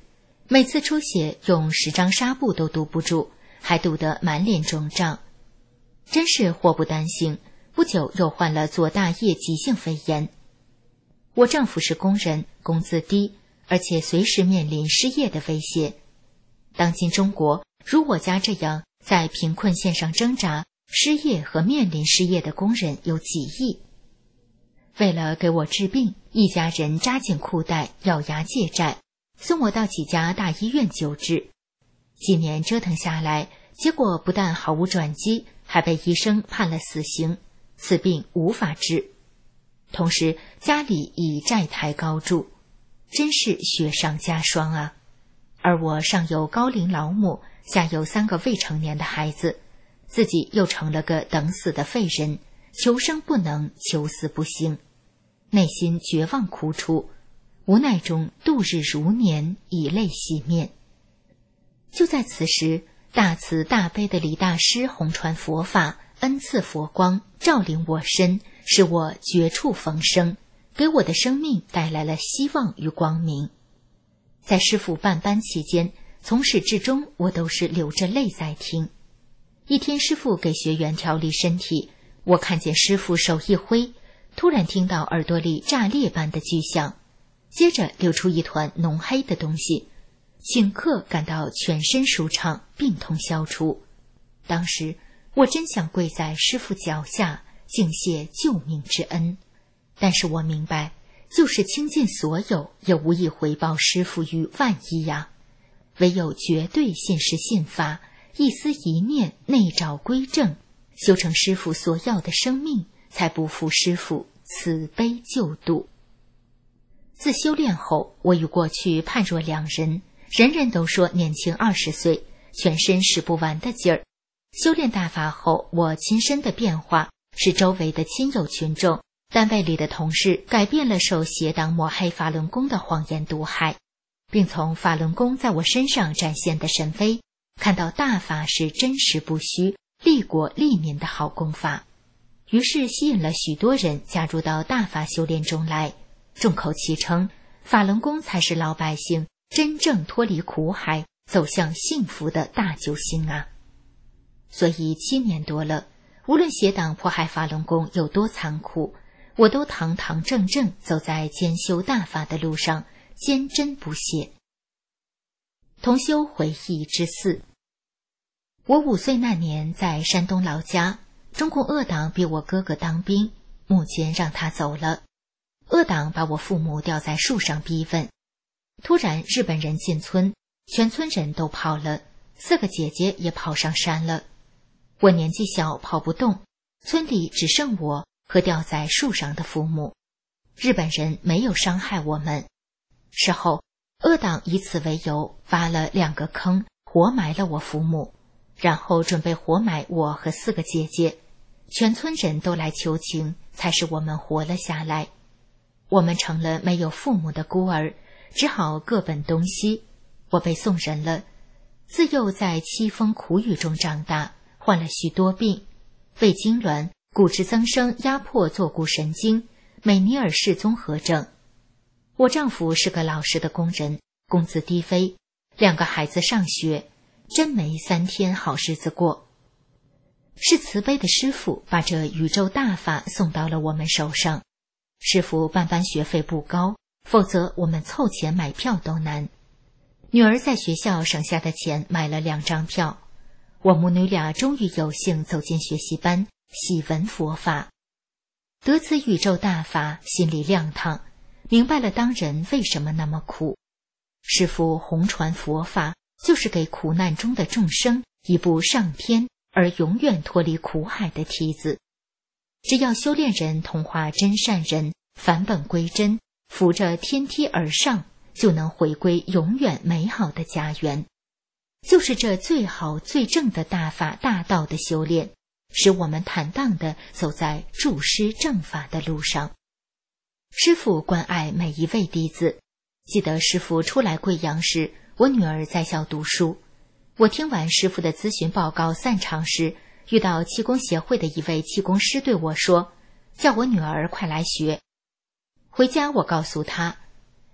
每次出血用十张纱布都堵不住，还堵得满脸肿胀。真是祸不单行，不久又患了左大叶急性肺炎。我丈夫是工人，工资低，而且随时面临失业的威胁。当今中国，如我家这样在贫困线上挣扎、失业和面临失业的工人有几亿。为了给我治病，一家人扎紧裤带，咬牙借债，送我到几家大医院救治。几年折腾下来，结果不但毫无转机，还被医生判了死刑，此病无法治。同时家里已债台高筑，真是雪上加霜啊！而我上有高龄老母，下有三个未成年的孩子，自己又成了个等死的废人，求生不能，求死不行，内心绝望苦楚，无奈中度日如年，以泪洗面。就在此时，大慈大悲的李大师弘传佛法，恩赐佛光，照临我身，使我绝处逢生，给我的生命带来了希望与光明。在师父办班期间，从始至终我都是流着泪在听。一天师父给学员调理身体，我看见师父手一挥，突然听到耳朵里炸裂般的巨响，接着流出一团浓黑的东西，顷刻感到全身舒畅，病痛消除。当时我真想跪在师父脚下敬谢救命之恩，但是我明白，就是倾尽所有也无以回报师父于万一呀。唯有绝对信师信法，一丝一念内照归正，修成师父所要的生命，才不负师父慈悲救度。自修炼后，我与过去判若两人，人人都说年轻二十岁，全身使不完的劲儿。修炼大法后，我亲身的变化是周围的亲友群众、单位里的同事改变了受邪党抹黑法轮功的谎言毒害，并从法轮功在我身上展现的神威，看到大法是真实不虚、利国利民的好功法，于是吸引了许多人加入到大法修炼中来，众口齐称法轮功才是老百姓真正脱离苦海、走向幸福的大救星啊！所以七年多了，无论邪党迫害法轮功有多残酷，我都堂堂正正走在兼修大法的路上，坚贞不懈。同修回忆之四，我五岁那年在山东老家，中共恶党逼我哥哥当兵，母亲让他走了。恶党把我父母吊在树上逼问。突然日本人进村，全村人都跑了，四个姐姐也跑上山了。我年纪小，跑不动，村里只剩我和吊在树上的父母。日本人没有伤害我们。事后恶党以此为由挖了两个坑，活埋了我父母，然后准备活埋我和四个姐姐。全村人都来求情，才使我们活了下来。我们成了没有父母的孤儿，只好各奔东西。我被送人了，自幼在凄风苦雨中长大，患了许多病，胃痉挛、骨质增生压迫坐骨神经、美尼尔氏综合症。我丈夫是个老实的工人，工资低微，两个孩子上学，真没三天好日子过。是慈悲的师父把这宇宙大法送到了我们手上。师父办班学费不高，否则我们凑钱买票都难。女儿在学校省下的钱买了两张票，我母女俩终于有幸走进学习班，喜闻佛法。得此宇宙大法，心里亮堂，明白了当人为什么那么苦。师父弘传佛法，就是给苦难中的众生一步上天而永远脱离苦海的梯子。只要修炼人同化真善人，返本归真，扶着天梯而上，就能回归永远美好的家园。就是这最好最正的大法大道的修炼，使我们坦荡地走在助师正法的路上。师父关爱每一位弟子。记得师父初来贵阳时，我女儿在校读书。我听完师父的咨询报告散场时，遇到气功协会的一位气功师对我说，叫我女儿快来学。回家我告诉她，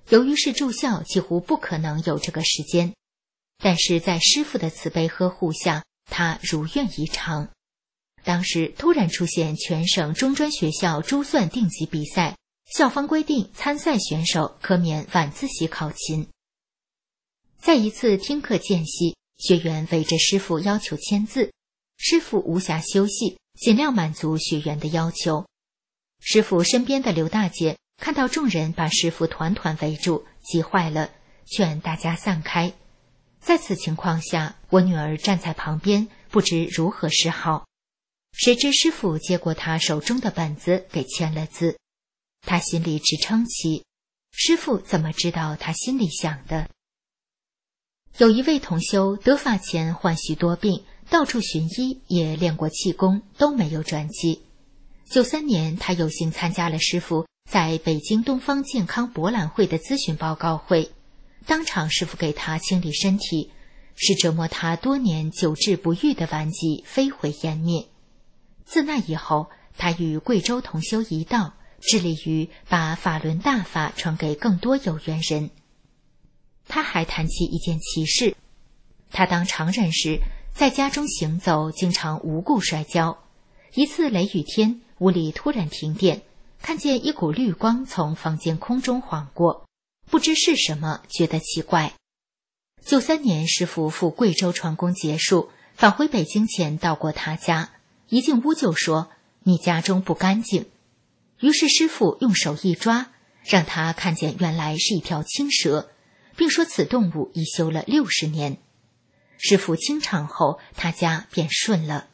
由于是住校，几乎不可能有这个时间，但是在师父的慈悲呵护下，他如愿以偿。当时突然出现全省中专学校珠算定级比赛，校方规定参赛选手可免晚自习考勤。在一次听课间隙，学员围着师父要求签字，师父无暇休息，尽量满足学员的要求。师父身边的刘大姐看到众人把师父团团围住，急坏了，劝大家散开。在此情况下，我女儿站在旁边，不知如何是好。谁知师父接过他手中的本子，给签了字。他心里直称奇，师父怎么知道他心里想的？有一位同修得法前患许多病，到处寻医，也练过气功，都没有转机。九三年，他有幸参加了师父在北京东方健康博览会的咨询报告会，当场师父给他清理身体，使折磨他多年久治不愈的顽疾飞灰烟灭。自那以后，他与贵州同修一道，致力于把法轮大法传给更多有缘人。他还谈起一件奇事，他当常人时，在家中行走，经常无故摔跤。一次雷雨天，屋里突然停电，看见一股绿光从房间空中晃过，不知是什么，觉得奇怪。九三年，师父赴贵州传功结束，返回北京前到过他家，一进屋就说：“你家中不干净。”于是师父用手一抓，让他看见原来是一条青蛇，并说此动物已修了六十年。师父清场后，他家便顺了。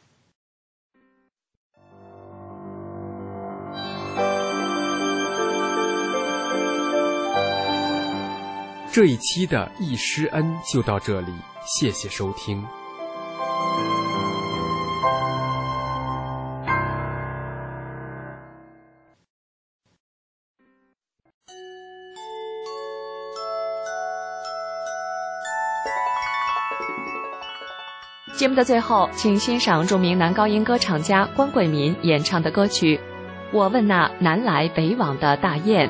这一期的易师恩就到这里，谢谢收听。 节目的最后，请欣赏著名男高音歌唱家关贵民演唱的歌曲《我问那南来北往的大雁》。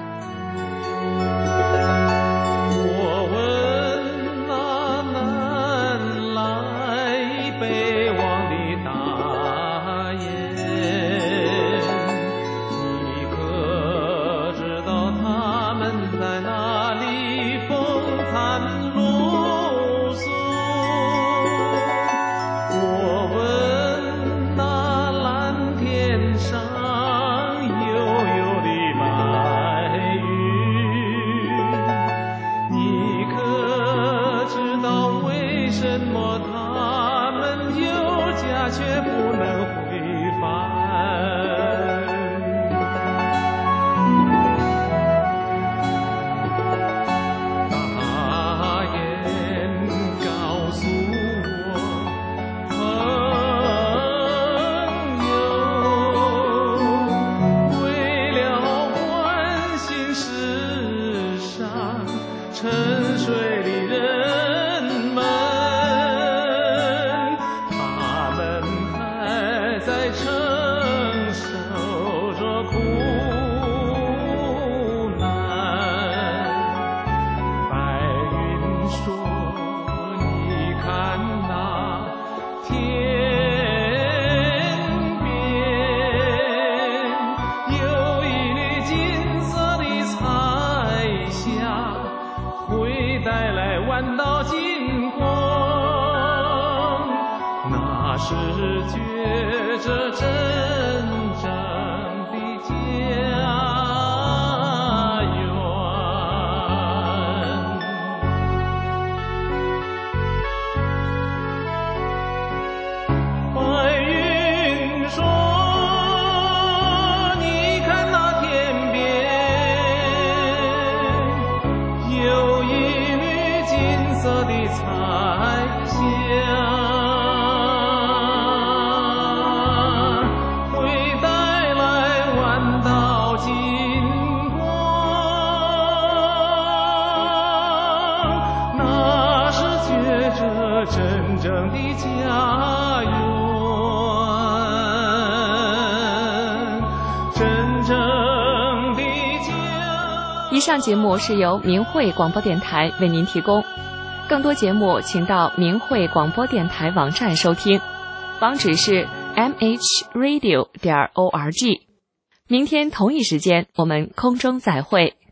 以上节目是由明慧广播电台为您提供，更多节目请到明慧广播电台网站收听，网址是 m h radio 点 org。明天同一时间我们空中再会。